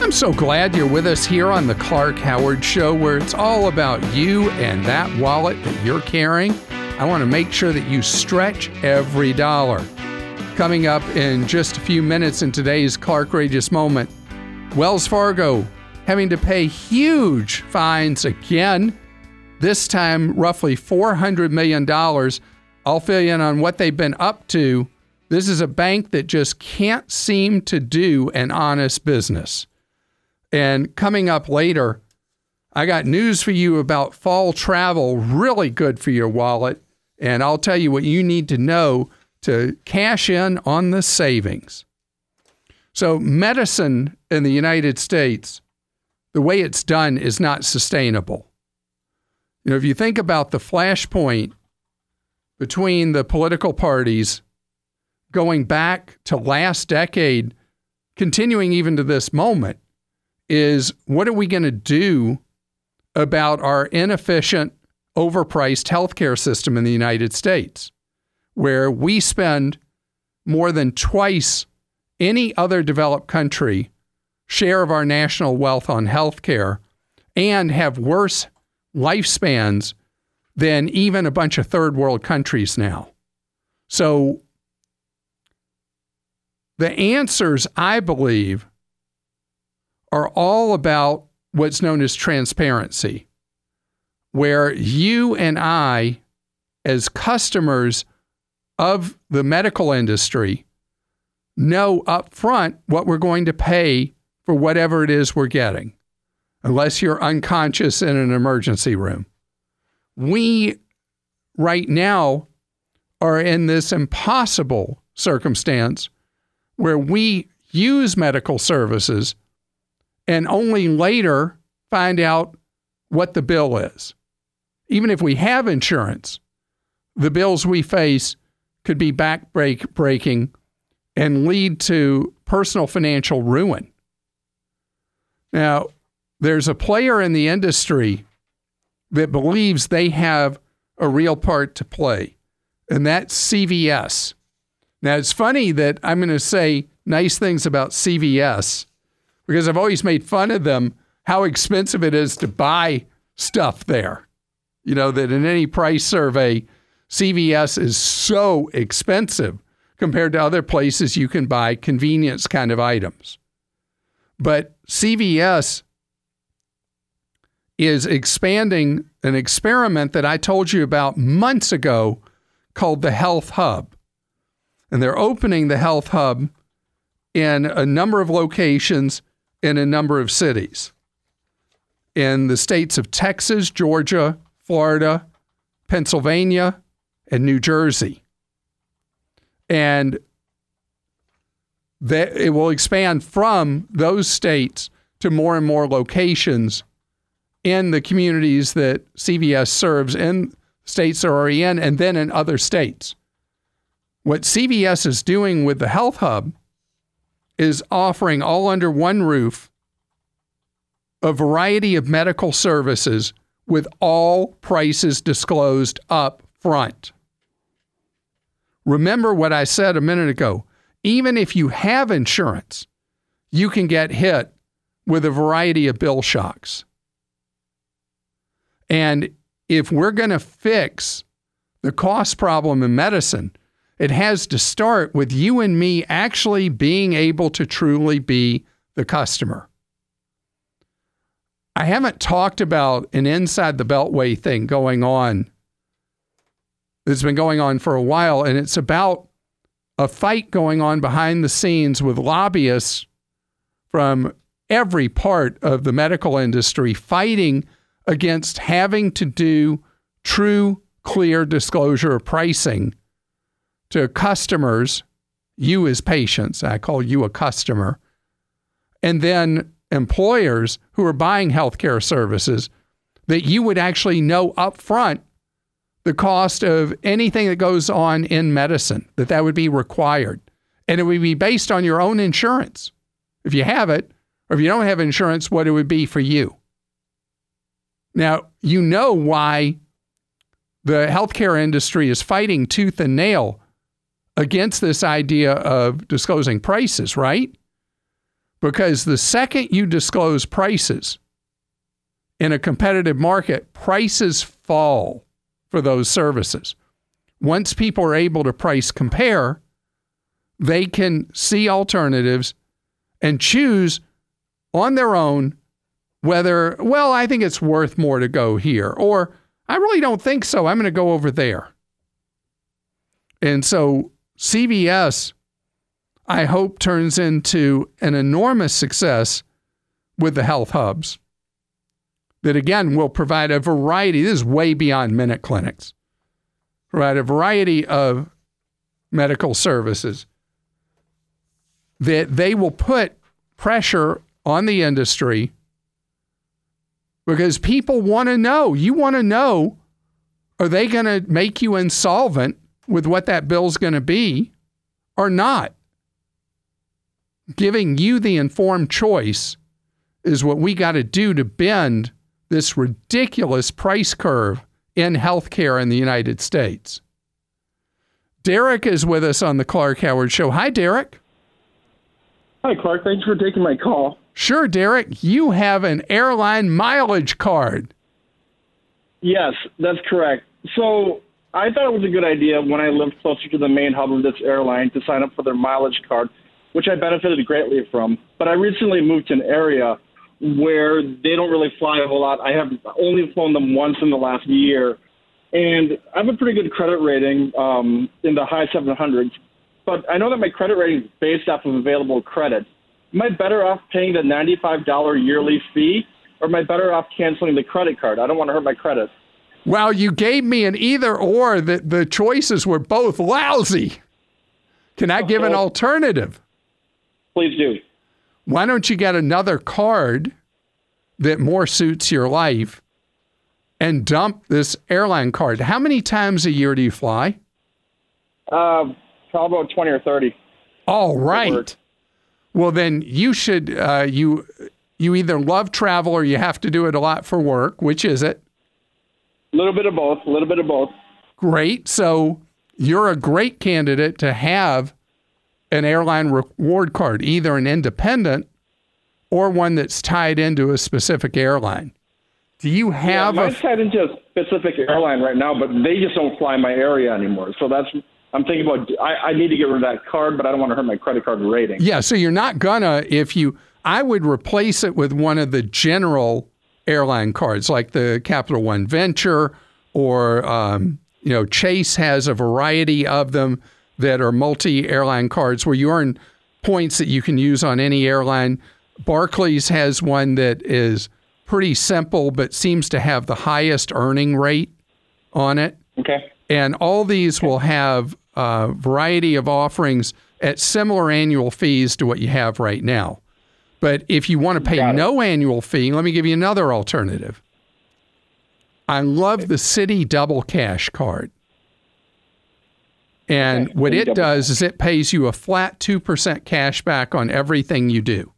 I'm so glad you're with us here on the Clark Howard Show, where it's all about you and that wallet that you're carrying. I want to make sure that you stretch every dollar. Coming up in just a few minutes in today's Clarkrageous Moment, Wells Fargo having to pay huge fines again, this time roughly $400 million. I'll fill you in on what they've been up to. This is a bank that just can't seem to do an honest business. And coming up later, I got news for you about fall travel, really good for your wallet. And I'll tell you what you need to know to cash in on the savings. So medicine in the United States, the way it's done is not sustainable. You know, if you think about the flashpoint between the political parties going back to last decade, continuing even to this moment, is what are we going to do about our inefficient, overpriced healthcare system in the United States, where we spend more than twice any other developed country share of our national wealth on healthcare and have worse lifespans than even a bunch of third world countries now. So the answers, I believe, are all about what's known as transparency, where you and I, as customers of the medical industry, know up front what we're going to pay for whatever it is we're getting, unless you're unconscious in an emergency room. We, right now, are in this impossible circumstance where we use medical services and only later find out what the bill is. Even if we have insurance, the bills we face could be back-breaking and lead to personal financial ruin. Now, there's a player in the industry that believes they have a real part to play, and that's CVS. Now, it's funny that I'm going to say nice things about CVS because I've always made fun of them, how expensive it is to buy stuff there. You know, that in any price survey, CVS is so expensive compared to other places you can buy convenience kind of items. But CVS is expanding an experiment that I told you about months ago called the Health Hub. And they're opening the Health Hub in a number of locations in a number of cities. In the states of Texas, Georgia, Florida, Pennsylvania, and New Jersey. And that it will expand from those states to more and more locations in the communities that CVS serves in states they're already in, and then in other states. What CVS is doing with the Health Hub is offering all under one roof a variety of medical services with all prices disclosed up front. Remember what I said a minute ago. Even if you have insurance, you can get hit with a variety of bill shocks. And if we're going to fix the cost problem in medicine, it has to start with you and me actually being able to truly be the customer. I haven't talked about an inside the Beltway thing going on. It's been going on for a while, and it's about a fight going on behind the scenes with lobbyists from every part of the medical industry fighting against having to do true, clear disclosure of pricing to customers, you as patients, I call you a customer, and then employers who are buying healthcare services, that you would actually know up front the cost of anything that goes on in medicine, that would be required. And it would be based on your own insurance. If you have it, or if you don't have insurance, what it would be for you. Now, you know why the healthcare industry is fighting tooth and nail against this idea of disclosing prices, right? Because the second you disclose prices in a competitive market, prices fall for those services. Once people are able to price compare, they can see alternatives and choose on their own whether, well, I think it's worth more to go here, or I really don't think so. I'm going to go over there. And so CVS, I hope, turns into an enormous success with the health hubs that, again, will provide a variety. This is way beyond minute clinics. Provide a variety of medical services that they will put pressure on the industry because people want to know. You want to know, are they going to make you insolvent with what that bill's going to be or not? Giving you the informed choice is what we got to do to bend this ridiculous price curve in healthcare in the United States. Derek is with us on the Clark Howard Show. Hi, Derek. Hi, Clark. Thanks for taking my call. Sure, Derek. You have an airline mileage card. Yes, that's correct. So I thought it was a good idea when I lived closer to the main hub of this airline to sign up for their mileage card, which I benefited greatly from. But I recently moved to an area where they don't really fly a whole lot. I have only flown them once in the last year. And I have a pretty good credit rating in the high 700s. But I know that my credit rating is based off of available credit. Am I better off paying the $95 yearly fee, or am I better off canceling the credit card? I don't want to hurt my credit. Well, you gave me an either or. The choices were both lousy. Can I give an alternative? Please do. Why don't you get another card that more suits your life and dump this airline card? How many times a year do you fly? Probably about 20 or 30. All right. Well, then you should, you either love travel or you have to do it a lot for work. Which is it? A little bit of both. Great. So you're a great candidate to have an airline reward card, either an independent or one that's tied into a specific airline. Do you have mine's tied into a specific airline right now, but they just don't fly my area anymore. So I'm thinking about, I need to get rid of that card, but I don't want to hurt my credit card rating. Yeah, so you're not gonna, I would replace it with one of the general airline cards, like the Capital One Venture, or, Chase has a variety of them that are multi-airline cards where you earn points that you can use on any airline. Barclays has one that is pretty simple but seems to have the highest earning rate on it. Okay. And all these will have a variety of offerings at similar annual fees to what you have right now. But if you want to pay no annual fee, let me give you another alternative. I love the Citi Double Cash card. And what it does is it pays you a flat 2% cash back on everything you do.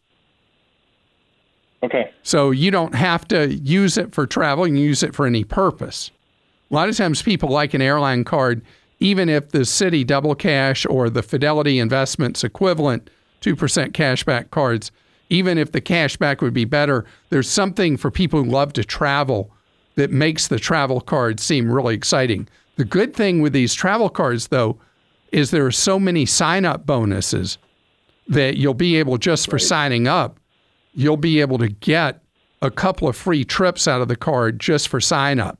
Okay. So you don't have to use it for travel. You can use it for any purpose. A lot of times people like an airline card, even if the Citi Double Cash or the Fidelity Investments equivalent 2% cashback cards, even if the cashback would be better, there's something for people who love to travel that makes the travel card seem really exciting. The good thing with these travel cards, though, is there are so many sign-up bonuses that you'll be able, just for signing up, you'll be able to get a couple of free trips out of the card just for sign-up.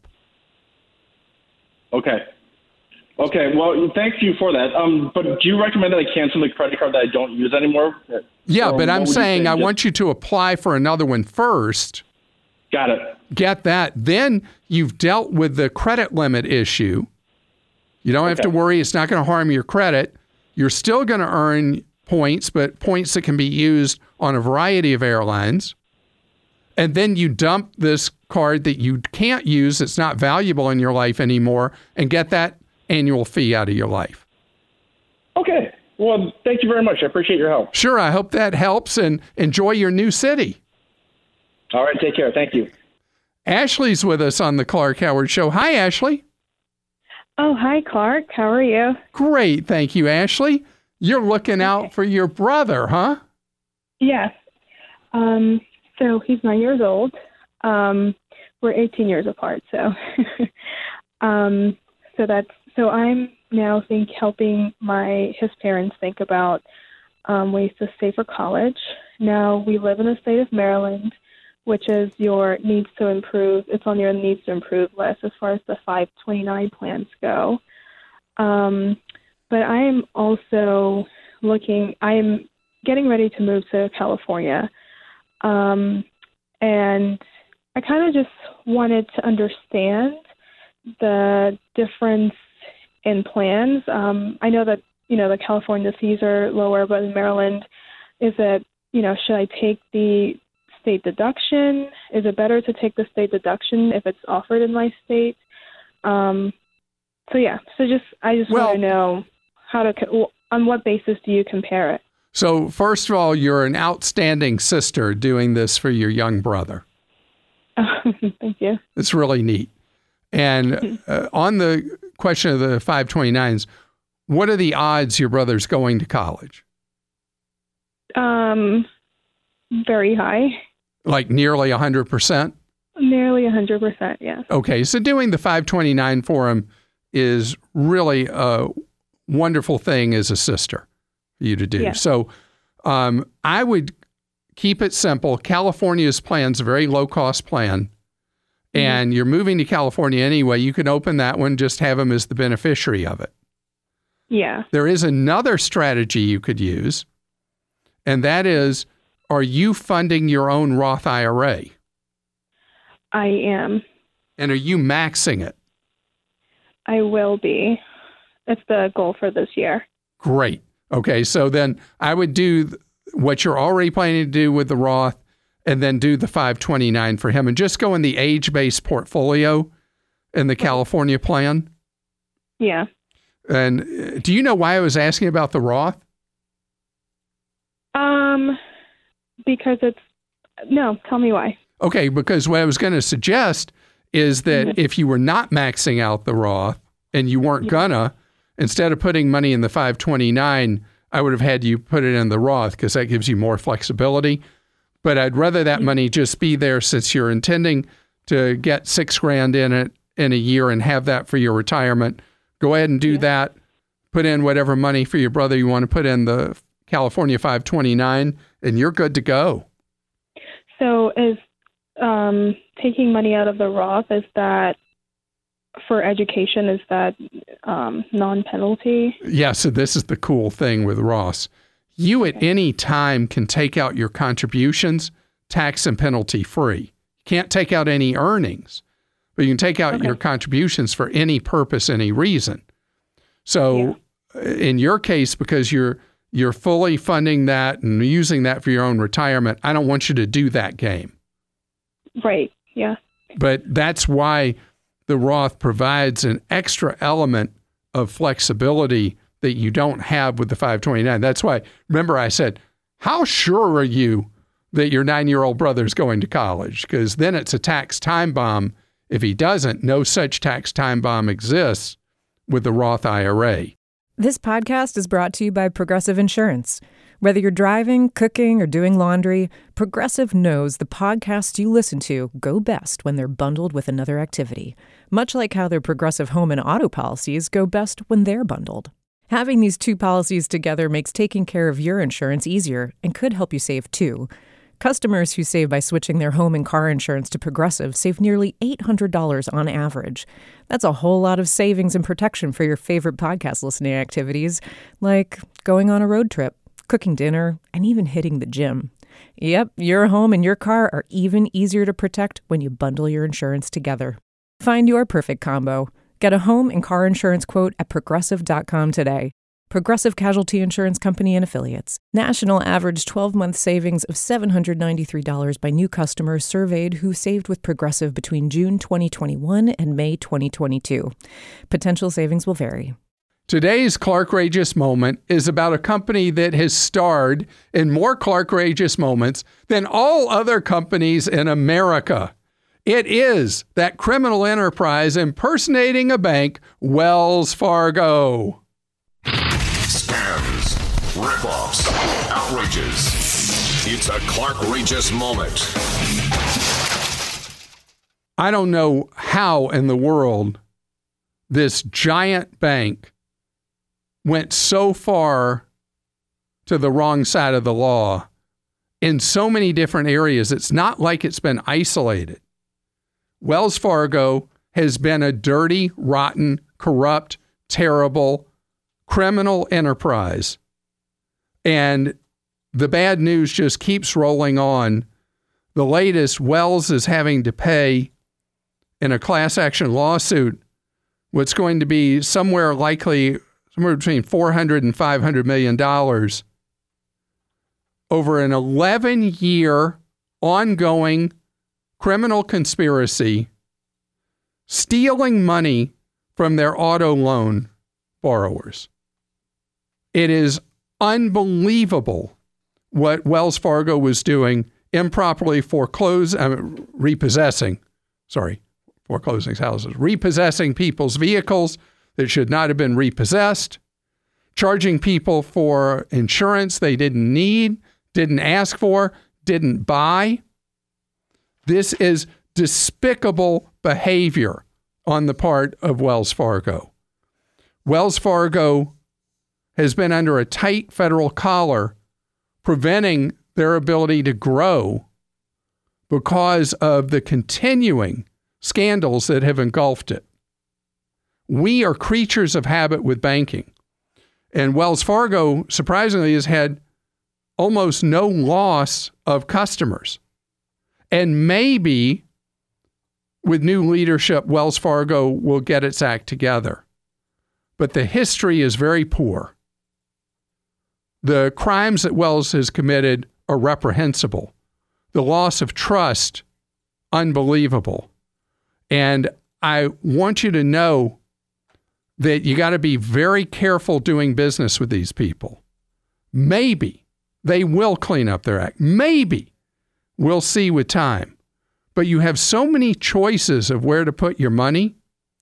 Okay. Well, thank you for that. But do you recommend that I cancel the credit card that I don't use anymore? Yeah, but I'm saying I want you to apply for another one first. Got it. Get that. Then you've dealt with the credit limit issue. You don't have to worry. It's not going to harm your credit. You're still going to earn points, but points that can be used on a variety of airlines. And then you dump this card that you can't use, it's not valuable in your life anymore, and get that annual fee out of your life. Okay. Well, thank you very much. I appreciate your help. Sure. I hope that helps, and enjoy your new city. All right. Take care. Thank you. Ashley's with us on the Clark Howard Show. Hi, Ashley. Oh, hi, Clark. How are you? Great. Thank you, Ashley. You're looking out for your brother, huh? Yes. So he's 9 years old. We're 18 years apart. So, so I'm now helping his parents think about ways to save for college. Now we live in the state of Maryland, which is your needs to improve. It's on your needs to improve list as far as the 529 plans go. But I am also I am getting ready to move to California. And I kind of just wanted to understand the difference in plans. I know that, the California fees are lower, but in Maryland, should I take the state deduction? Is it better to take the state deduction if it's offered in my state? I just want to know on what basis do you compare it? So first of all, you're an outstanding sister doing this for your young brother. Thank you. It's really neat. And on the question of the 529s, what are the odds your brother's going to college? Very high. Like nearly 100%? Nearly 100%, yes. Okay, so doing the 529 for him is really a wonderful thing as a sister for you to do. Yeah. So I would keep it simple. California's plan's a very low-cost plan, and you're moving to California anyway. You can open that one, just have him as the beneficiary of it. Yeah. There is another strategy you could use, and that is, are you funding your own Roth IRA? I am. And are you maxing it? I will be. That's the goal for this year. Great. Okay, so then I would do what you're already planning to do with the Roth and then do the 529 for him and just go in the age-based portfolio in the California plan. Yeah. And do you know why I was asking about the Roth? Because tell me why. Okay, because what I was going to suggest is that if you were not maxing out the Roth and you weren't gonna, instead of putting money in the 529, I would have had you put it in the Roth because that gives you more flexibility. But I'd rather that money just be there since you're intending to get $6,000 in it in a year and have that for your retirement. Go ahead and do that. Put in whatever money for your brother you want to put in the California 529, and you're good to go. So is taking money out of the Roth, is that for education, is that non-penalty? Yeah, so this is the cool thing with Roth. You at any time can take out your contributions tax and penalty free. You can't take out any earnings, but you can take out your contributions for any purpose, any reason. So in your case, because you're fully funding that and using that for your own retirement, I don't want you to do that game. Right, yeah. But that's why the Roth provides an extra element of flexibility that you don't have with the 529. That's why, remember I said, how sure are you that your 9-year-old brother's going to college? Because then it's a tax time bomb. If he doesn't, no such tax time bomb exists with the Roth IRA. This podcast is brought to you by Progressive Insurance. Whether you're driving, cooking, or doing laundry, Progressive knows the podcasts you listen to go best when they're bundled with another activity, much like how their Progressive home and auto policies go best when they're bundled. Having these two policies together makes taking care of your insurance easier and could help you save too. Customers who save by switching their home and car insurance to Progressive save nearly $800 on average. That's a whole lot of savings and protection for your favorite podcast listening activities, like going on a road trip, cooking dinner, and even hitting the gym. Yep, your home and your car are even easier to protect when you bundle your insurance together. Find your perfect combo. Get a home and car insurance quote at Progressive.com today. Progressive Casualty Insurance Company and Affiliates. National average 12-month savings of $793 by new customers surveyed who saved with Progressive between June 2021 and May 2022. Potential savings will vary. Today's Clarkrageous Moment is about a company that has starred in more Clarkrageous moments than all other companies in America. It is that criminal enterprise impersonating a bank, Wells Fargo. Scams, rip-offs, outrages, It's a Clark Regis moment. I don't know how in the world this giant bank went so far to the wrong side of the law in so many different areas. It's not like it's been isolated. Wells Fargo has been a dirty, rotten, corrupt, terrible, criminal enterprise. And the bad news just keeps rolling on. The latest, Wells is having to pay in a class action lawsuit what's going to be somewhere between $400 and $500 million over an 11-year ongoing criminal conspiracy, stealing money from their auto loan borrowers. It is unbelievable what Wells Fargo was doing, improperly repossessing houses, repossessing people's vehicles that should not have been repossessed, charging people for insurance they didn't need, didn't ask for, didn't buy. This is despicable behavior on the part of Wells Fargo. Wells Fargo has been under a tight federal collar, preventing their ability to grow because of the continuing scandals that have engulfed it. We are creatures of habit with banking. And Wells Fargo, surprisingly, has had almost no loss of customers. And maybe with new leadership, Wells Fargo will get its act together. But the history is very poor. The crimes that Wells has committed are reprehensible. The loss of trust, unbelievable. And I want you to know that you got to be very careful doing business with these people. Maybe they will clean up their act. Maybe. We'll see with time. But you have so many choices of where to put your money.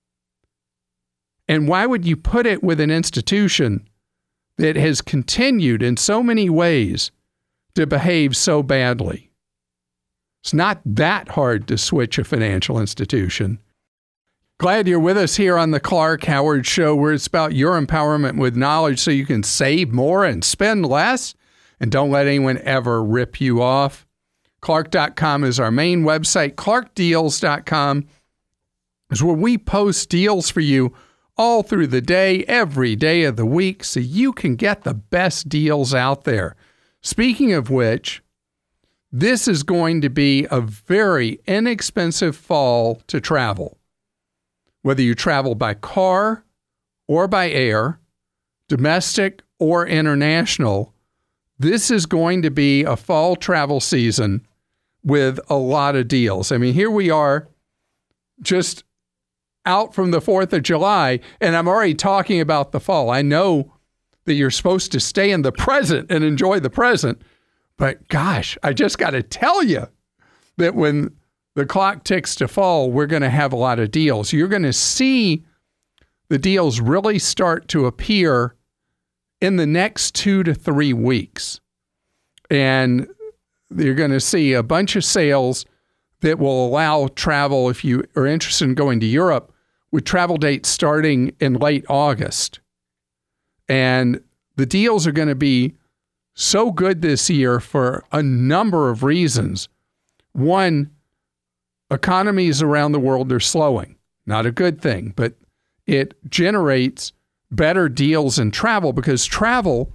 And why would you put it with an institution that has continued in so many ways to behave so badly? It's not that hard to switch a financial institution. Glad you're with us here on the Clark Howard Show, where it's about your empowerment with knowledge so you can save more and spend less. And don't let anyone ever rip you off. Clark.com is our main website. ClarkDeals.com is where we post deals for you all through the day, every day of the week, so you can get the best deals out there. Speaking of which, this is going to be a very inexpensive fall to travel. Whether you travel by car or by air, domestic or international, this is going to be a fall travel season with a lot of deals. I mean, here we are just out from the 4th of July, and I'm already talking about the fall. I know that you're supposed to stay in the present and enjoy the present, but gosh, I just got to tell you that when the clock ticks to fall, we're going to have a lot of deals. You're going to see the deals really start to appear in the next 2 to 3 weeks. And you're going to see a bunch of sales that will allow travel if you are interested in going to Europe, with travel dates starting in late August. And the deals are going to be so good this year for a number of reasons. One, economies around the world are slowing. Not a good thing, but it generates better deals in travel because travel,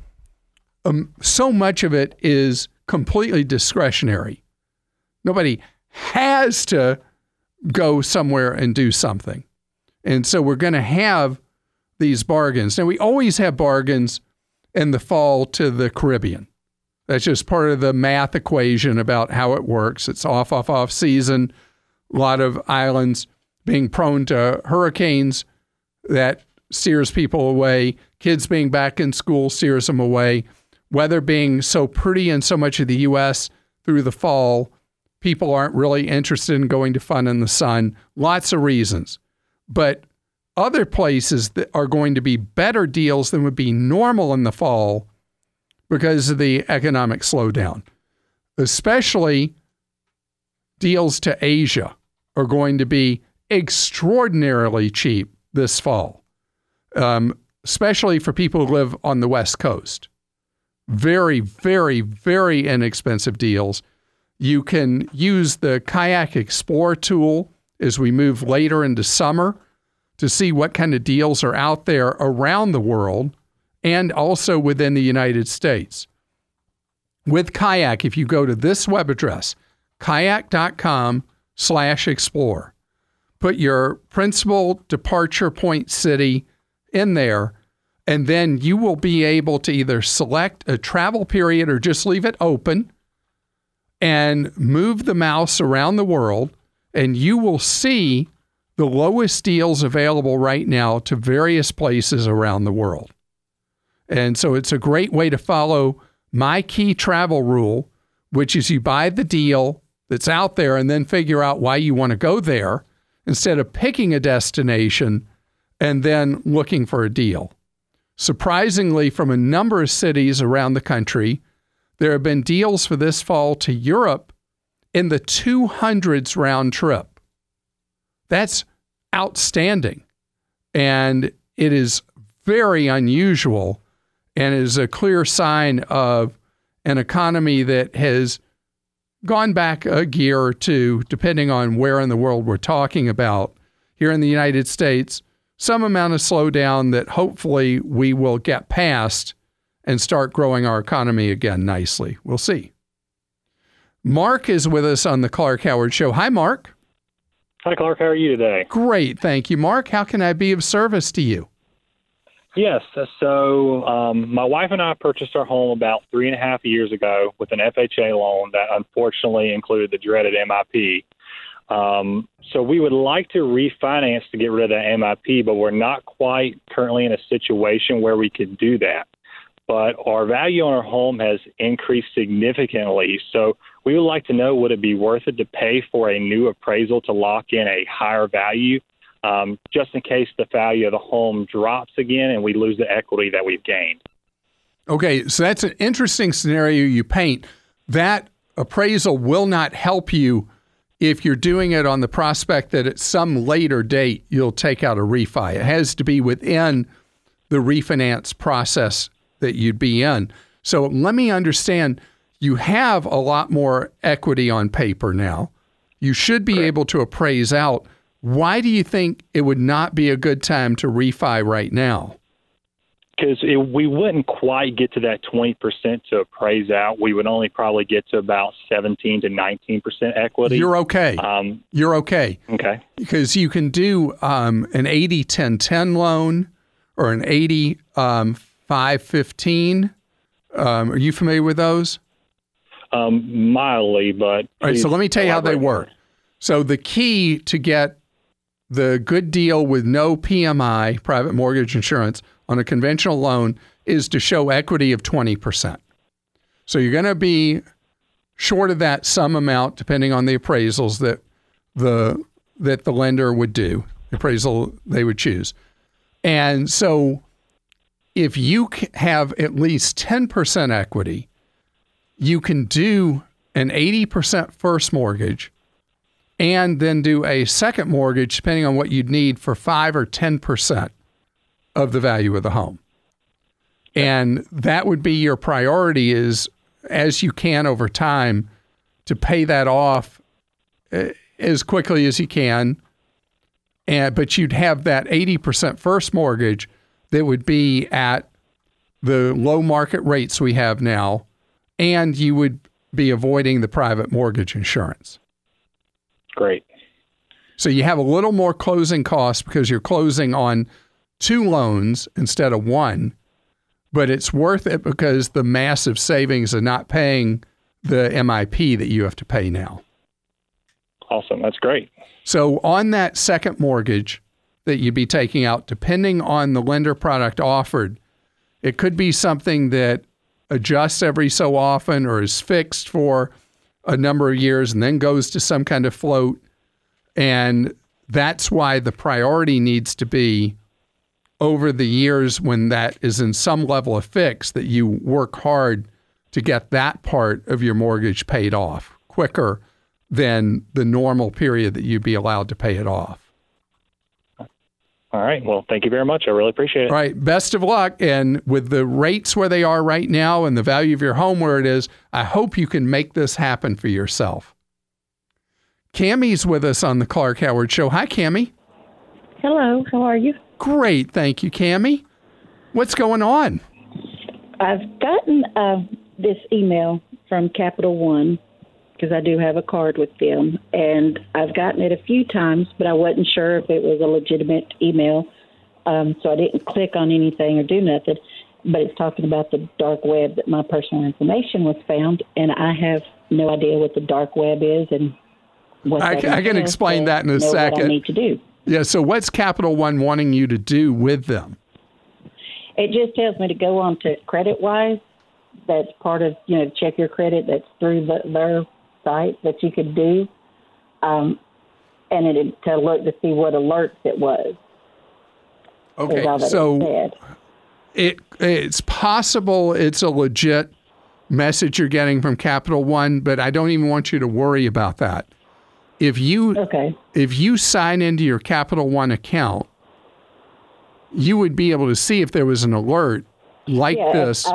so much of it is completely discretionary. Nobody has to go somewhere and do something. And so we're going to have these bargains. Now, we always have bargains in the fall to the Caribbean. That's just part of the math equation about how it works. It's off season. A lot of islands being prone to hurricanes that steers people away. Kids being back in school steers them away. Weather being so pretty in so much of the U.S. through the fall, people aren't really interested in going to fun in the sun. Lots of reasons. But other places that are going to be better deals than would be normal in the fall because of the economic slowdown. especially deals to Asia, are going to be extraordinarily cheap this fall, especially for people who live on the West Coast. Very, very, very inexpensive deals. You can use the Kayak Explorer tool as we move later into summer to see what kind of deals are out there around the world and also within the United States. With Kayak, if you go to this web address, kayak.com/explore, put your principal departure point city in there, and then you will be able to either select a travel period or just leave it open and move the mouse around the world, and you will see the lowest deals available right now to various places around the world. And so it's a great way to follow my key travel rule, which is you buy the deal that's out there and then figure out why you want to go there instead of picking a destination and then looking for a deal. Surprisingly, from a number of cities around the country, there have been deals for this fall to Europe in the 200s round trip. That's outstanding. And it is very unusual and is a clear sign of an economy that has gone back a gear or two, depending on where in the world we're talking about. Here in the United States, some amount of slowdown that hopefully we will get past and start growing our economy again nicely. We'll see. Mark is with us on the Clark Howard Show. Hi, Mark. Hi, Clark. How are you today? Great. Thank you, Mark. How can I be of service to you? Yes. So my wife and I purchased our home about 3.5 years ago with an FHA loan that unfortunately included the dreaded MIP. So we would like to refinance to get rid of that MIP, but we're not quite currently in a situation where we could do that. But our value on our home has increased significantly. So we would like to know, would it be worth it to pay for a new appraisal to lock in a higher value, just in case the value of the home drops again and we lose the equity that we've gained? Okay, so that's an interesting scenario you paint. That appraisal will not help you if you're doing it on the prospect that at some later date you'll take out a refi. It has to be within the refinance process that you'd be in. So let me understand, you have a lot more equity on paper now. You should be able to appraise out. Why do you think it would not be a good time to refi right now? Because we wouldn't quite get to that 20% to appraise out. We would only probably get to about 17 to 19% equity. You're okay. You're okay. Okay. Because you can do an 80-10-10 loan or an 80-5-15. Are you familiar with those? Mildly, but... All right, so let me tell you how they work. So the key to get the good deal with no PMI, private mortgage insurance, on a conventional loan is to show equity of 20%. So you're going to be short of that some amount, depending on the appraisals that the lender would do, the appraisal they would choose. And so if you have at least 10% equity, you can do an 80% first mortgage and then do a second mortgage, depending on what you'd need, for 5 or 10% of the value of the home. And that would be your priority, is as you can over time to pay that off as quickly as you can. But you'd have that 80% first mortgage that would be at the low market rates we have now, and you would be avoiding the private mortgage insurance. Great. So you have a little more closing costs because you're closing on 2 loans instead of 1, but it's worth it because the massive savings of not paying the MIP that you have to pay now. Awesome. That's great. So on that second mortgage that you'd be taking out, depending on the lender product offered, it could be something that adjusts every so often or is fixed for a number of years and then goes to some kind of float. And that's why the priority needs to be over the years when that is in some level of fix, that you work hard to get that part of your mortgage paid off quicker than the normal period that you'd be allowed to pay it off. All right. Well, thank you very much. I really appreciate it. All right. Best of luck. And with the rates where they are right now and the value of your home where it is, I hope you can make this happen for yourself. Cammie's with us on the Clark Howard Show. Hi, Cammie. Hello. How are you? Great. Thank you, Cammie. What's going on? I've gotten this email from Capital One because I do have a card with them, and I've gotten it a few times, but I wasn't sure if it was a legitimate email, so I didn't click on anything or do nothing. But it's talking about the dark web, that my personal information was found, and I have no idea what the dark web is and what I can explain that in a second. What I need to do. Yeah. So what's Capital One wanting you to do with them? It just tells me to go on to CreditWise. That's part of, check your credit. That's through their site that you could do. And to look to see what alerts it was. Okay, so it's possible it's a legit message you're getting from Capital One, but I don't even want you to worry about that. If you sign into your Capital One account, you would be able to see if there was an alert like this.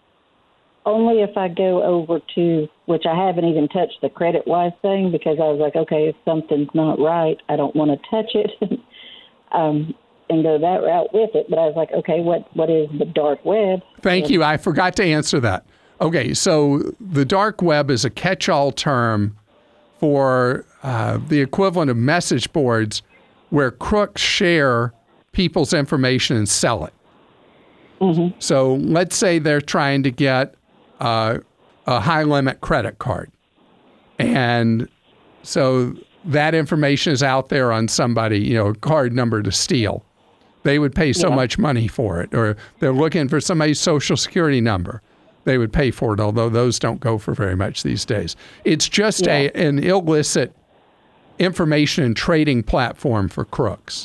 Only if I go over to, which I haven't even touched the CreditWise thing because I was like, okay, if something's not right, I don't want to touch it and go that route with it. But I was like, okay, what is the dark web? Thank you. I forgot to answer that. Okay, so the dark web is a catch-all term for the equivalent of message boards where crooks share people's information and sell it. Mm-hmm. So let's say they're trying to get a high-limit credit card. And so that information is out there on somebody, a card number to steal. They would pay so much money for it. Or they're looking for somebody's Social Security number. They would pay for it, although those don't go for very much these days. It's just an illicit information and trading platform for crooks.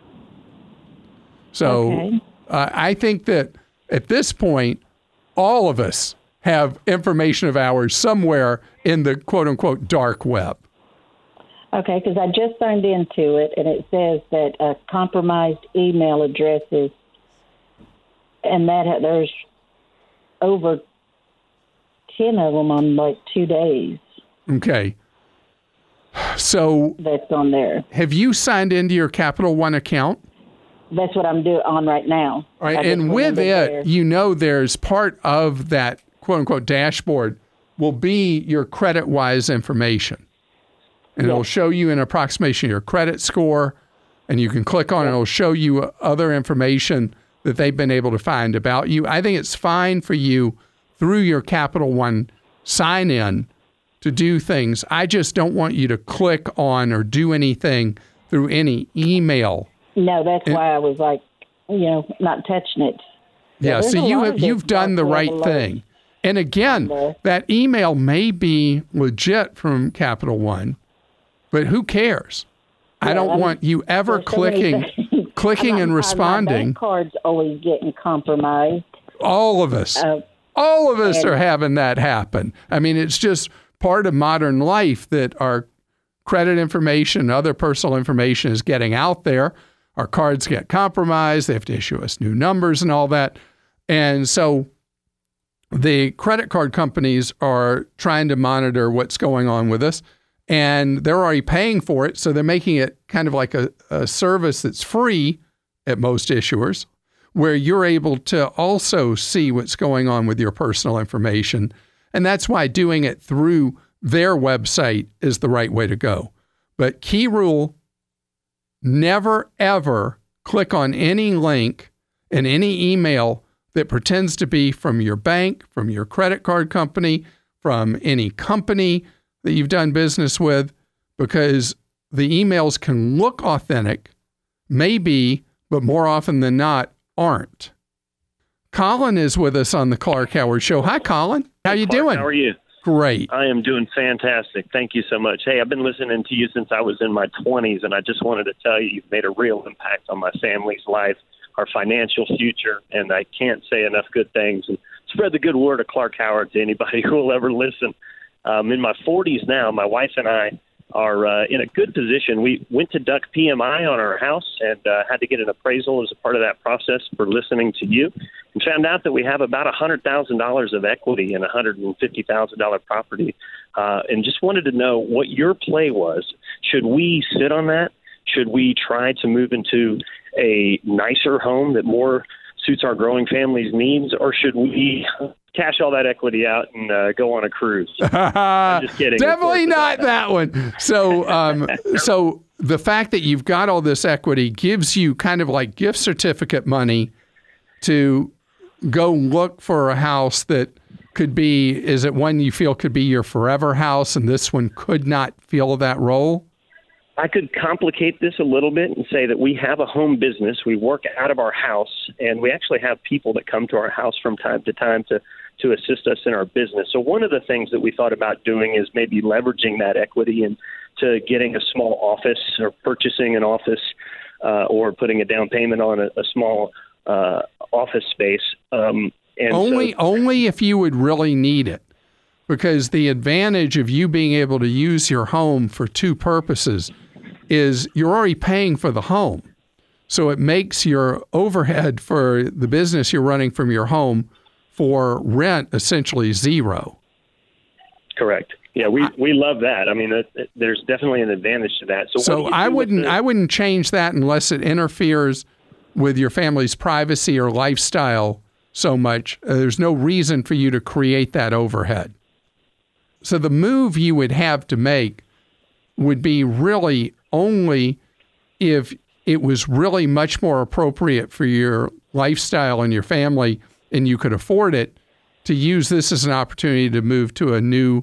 So I think that at this point, all of us have information of ours somewhere in the quote-unquote dark web. Okay, because I just signed into it, and it says that compromised email addresses, and that there's over 10 of them on like 2 days. Okay. So that's on there. Have you signed into your Capital One account? That's what I'm doing on right now. All right, and with it, there's part of that quote-unquote dashboard will be your CreditWise information. And it'll show you an approximation of your credit score, and you can click on it. It'll show you other information that they've been able to find about you. I think it's fine for you through your Capital One sign-in to do things. I just don't want you to click on or do anything through any email. No, that's why I was like, not touching it. Yeah, so you've done the right thing. And again, that email may be legit from Capital One, but who cares? I don't want you ever clicking and responding. My bank card's always getting compromised. All of us. All of us are having that happen. I mean, it's just part of modern life that our credit information, other personal information is getting out there. Our cards get compromised. They have to issue us new numbers and all that. And so the credit card companies are trying to monitor what's going on with us. And they're already paying for it. So they're making it kind of like a service that's free at most issuers, where you're able to also see what's going on with your personal information. And that's why doing it through their website is the right way to go. But key rule, never, ever click on any link in any email that pretends to be from your bank, from your credit card company, from any company that you've done business with, because the emails can look authentic, maybe, but more often than not, aren't. Colin is with us on the Clark Howard Show. Hi, Colin. How you doing? How are you? Great. I am doing fantastic. Thank you so much. Hey, I've been listening to you since I was in my 20s, and I just wanted to tell you you've made a real impact on my family's life, our financial future, and I can't say enough good things. And spread the good word of Clark Howard to anybody who will ever listen. In my 40s now, my wife and I are in a good position. We went to Duck PMI on our house and had to get an appraisal as a part of that process for listening to you, and found out that we have about $100,000 of equity in a $150,000 property, and just wanted to know what your play was. Should we sit on that? Should we try to move into a nicer home that more suits our growing family's needs, or should we cash all that equity out and go on a cruise? I'm just kidding. Definitely not that one. So, so the fact that you've got all this equity gives you kind of like gift certificate money to go look for a house that could be, is it one you feel could be your forever house and this one could not fill that role? I could complicate this a little bit and say that we have a home business. We work out of our house, and we actually have people that come to our house from time to time to assist us in our business. So one of the things that we thought about doing is maybe leveraging that equity into getting a small office or purchasing an office or putting a down payment on a small office space. And only if you would really need it. Because the advantage of you being able to use your home for two purposes is you're already paying for the home. So it makes your overhead for the business you're running from your home for rent essentially zero. Correct. Yeah, we love that. I mean, there's definitely an advantage to that. So I wouldn't change that unless it interferes with your family's privacy or lifestyle so much. There's no reason for you to create that overhead. So the move you would have to make would be really only if it was really much more appropriate for your lifestyle and your family and you could afford it, to use this as an opportunity to move to a new,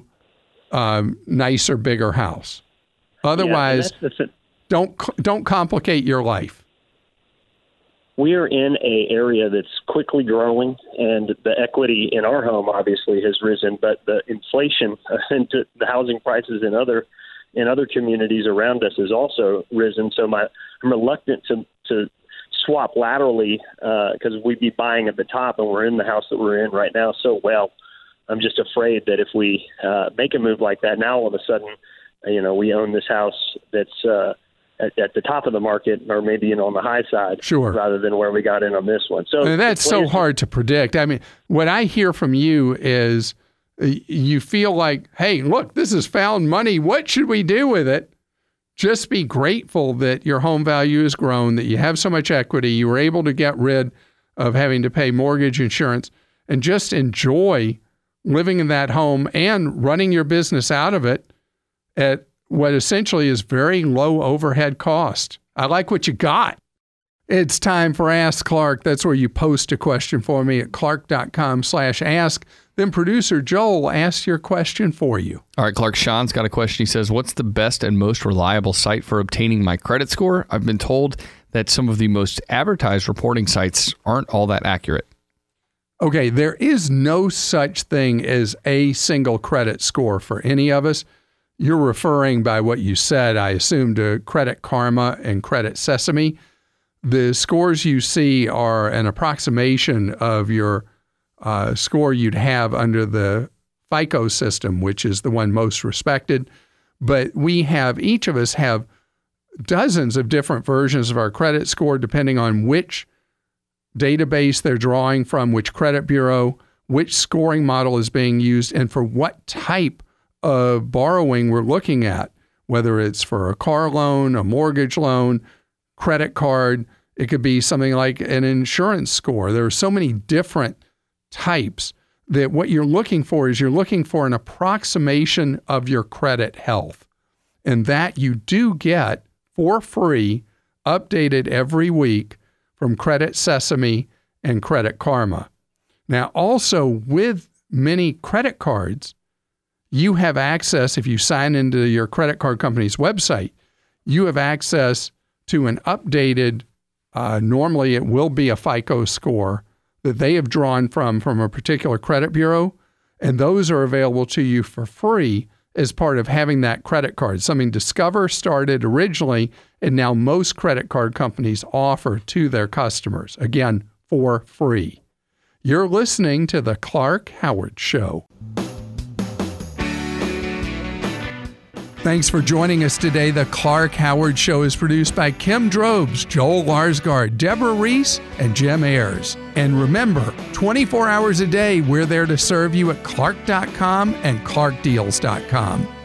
nicer, bigger house. Otherwise, don't complicate your life. We are in an area that's quickly growing, and the equity in our home obviously has risen, but the inflation into the housing prices in other communities around us has also risen. So I'm reluctant to swap laterally because we'd be buying at the top, and we're in the house that we're in right now so well. I'm just afraid that if we make a move like that, now all of a sudden, we own this house that's at the top of the market, or maybe on the high side, sure, rather than where we got in on this one. So and that's so hard to predict. I mean, what I hear from you is you feel like, hey, look, this is found money. What should we do with it? Just be grateful that your home value has grown, that you have so much equity, you were able to get rid of having to pay mortgage insurance, and just enjoy living in that home and running your business out of it at what essentially is very low overhead cost. I like what you got. It's time for Ask Clark. That's where you post a question for me at clark.com/ask. Then producer Joel asks your question for you. All right, Clark, Sean's got a question. He says, what's the best and most reliable site for obtaining my credit score? I've been told that some of the most advertised reporting sites aren't all that accurate. Okay, there is no such thing as a single credit score for any of us. You're referring by what you said, I assume, to Credit Karma and Credit Sesame. The scores you see are an approximation of your score you'd have under the FICO system, which is the one most respected. But each of us have dozens of different versions of our credit score, depending on which database they're drawing from, which credit bureau, which scoring model is being used, and for what type of borrowing we're looking at, whether it's for a car loan, a mortgage loan, credit card. It could be something like an insurance score. There are so many different types that what you're looking for is an approximation of your credit health. And that you do get for free, updated every week from Credit Sesame and Credit Karma. Now, also with many credit cards, you have access, if you sign into your credit card company's website, you have access to an updated, normally it will be a FICO score that they have drawn from a particular credit bureau, and those are available to you for free as part of having that credit card, something Discover started originally, and now most credit card companies offer to their customers, again, for free. You're listening to The Clark Howard Show. Thanks for joining us today. The Clark Howard Show is produced by Kim Drobes, Joel Larsgaard, Deborah Reese, and Jim Ayers. And remember, 24 hours a day, we're there to serve you at Clark.com and ClarkDeals.com.